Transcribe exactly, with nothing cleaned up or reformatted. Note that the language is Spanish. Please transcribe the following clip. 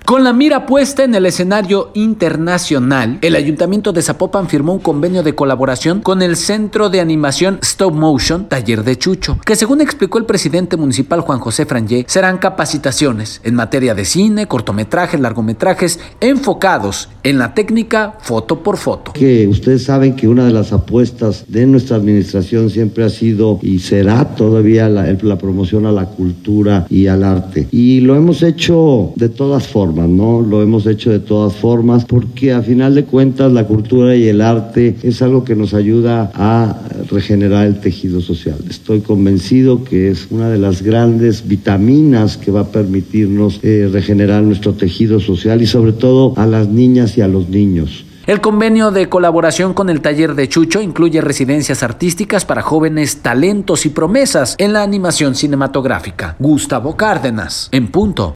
Con la mira puesta en el escenario internacional, el Ayuntamiento de Zapopan firmó un convenio de colaboración con el Centro de Animación Stop Motion Taller de Chucho, que según explicó el presidente municipal Juan José Frangé, serán capacitaciones en materia de cine, cortometrajes, largometrajes, enfocados en la técnica foto por foto. Que ustedes saben que una de las apuestas de nuestra administración siempre ha sido y será todavía la, la promoción a la cultura y al arte. Y lo hemos hecho de todas formas. ¿no? Lo hemos hecho de todas formas porque a final de cuentas la cultura y el arte es algo que nos ayuda a regenerar el tejido social. Estoy convencido que es una de las grandes vitaminas que va a permitirnos eh, regenerar nuestro tejido social y sobre todo a las niñas y a los niños. El convenio de colaboración con el Taller de Chucho incluye residencias artísticas para jóvenes talentos y promesas en la animación cinematográfica. Gustavo Cárdenas, en punto.